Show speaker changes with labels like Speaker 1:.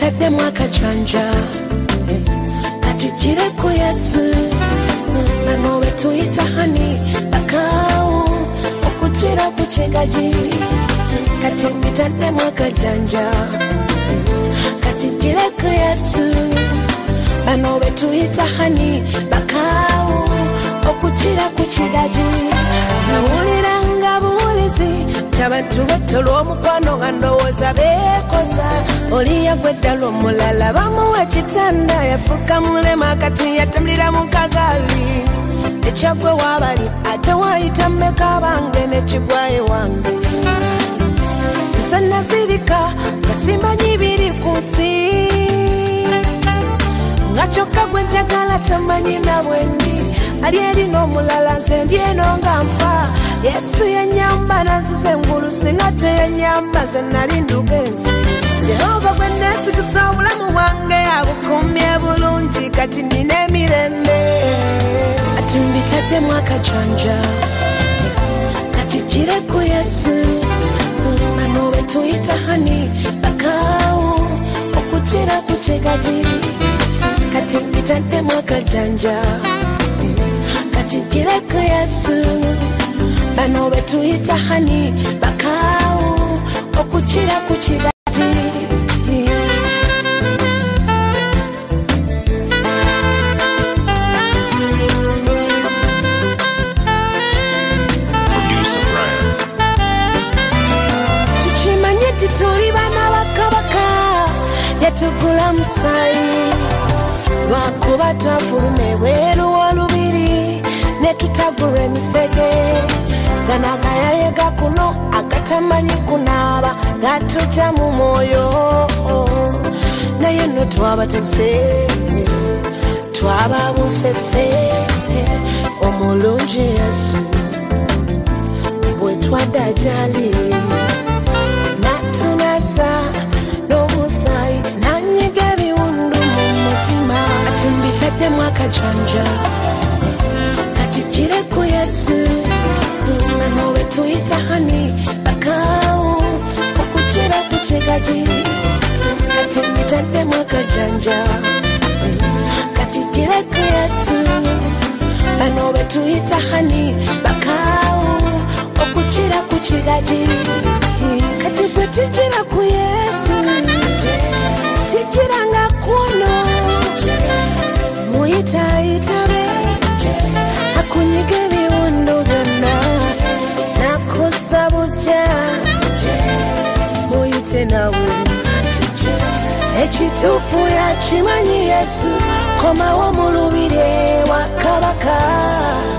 Speaker 1: Atembitadde mwaka chanja Katijire ku Yesu Bano betuyita hani Bakao Okutira ku kigaji Katembitadde mwaka chanja Katijire ku Yesu Bano betuyita hani Bakao Okutira ku kigaji Nawuliranga buwulizi Tabantu batolwa omukwano nga ndowooza beekoza oli yagweddala omulala bamuwa ekitanda yafuuka mulema kati yatambulira mu kagaali ekyagwe waabali ate waayita mmeka bange n'ekigwaye wange nze nazirika nga simanyi biri ku nsi nga kyokka gwe njagala tamanyi na bwendi ali erina omulala nze ndi eno nga nfa Yesu yenyamba nanzize engulu singa teyenyamba ze nali ndugenzi Jehova gwe neesigisa obulamu bwange abukumye bulungi kati nina emirembe Atembitadde mwaka chanja Katijire ku Yesu Bano betuyita hani Bakao Okutira ku kigaji Katembitadde mwaka chanja Katijire ku Yesu Bano betuyita hani Bakao Okutira ku kigaji Tukimanye tituli bana bakabaka Yatugula musayi Lwakuba twafuluma ebweru w'olubiri Ne tutagula emisege Ganagayayega kuno agatamanyi kunaaba Gatujja mu mwoyo Naye no twaba tebuse Twababuse ffe Omulungi Yesu Bwe twadda gyali Natunasa n'omusaayi Nanyiga ebiwundu mu mutima Atembitadde mwaka chanja Katijire ku Yesu Bano betuyita hani Bakao Okutira ku kigaji Katembitadde mwaka chanja Katijire ku Yesu Bano betuyita hani Bakao Okutira ku kigaji Kati gwe tijira ku Yesu Tijira nga kuno Muyitabe Akunyiga ebiwundu byonna Nakussa bujja Muyite nawe Ekituufu yakimanyi Yesu Komawo mu lubiri wa kabaka